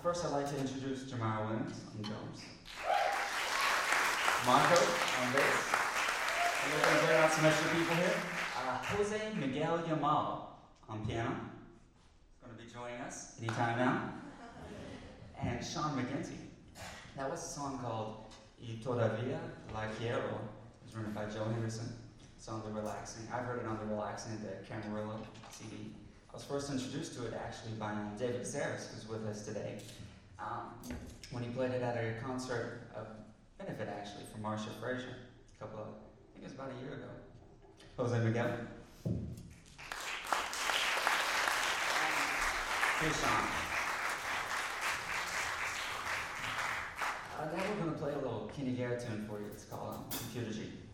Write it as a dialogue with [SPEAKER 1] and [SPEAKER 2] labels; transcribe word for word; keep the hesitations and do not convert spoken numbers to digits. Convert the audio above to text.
[SPEAKER 1] first, I'd like to introduce Jamara Williams on drums, Marco on bass, and we're going to bring out some extra people here. Uh, Jose Miguel Yamal on piano, is going to be joining us anytime now, and Sean McGinty. That was a song called Y Todavía La Quiero. It was written by Joe Henderson. It's on the Relaxing. I heard it on the Relaxing, the Camarillo C D. I was first introduced to it actually by um, David Saris, who's with us today, um, when he played it at a concert, a benefit actually, for Marsha Frazier, a couple of, I think it was about a year ago. Jose Miguel. Here's Sean. Uh, now we're going to play a little Kenny Garrett tune for you. It's called um, Computer G.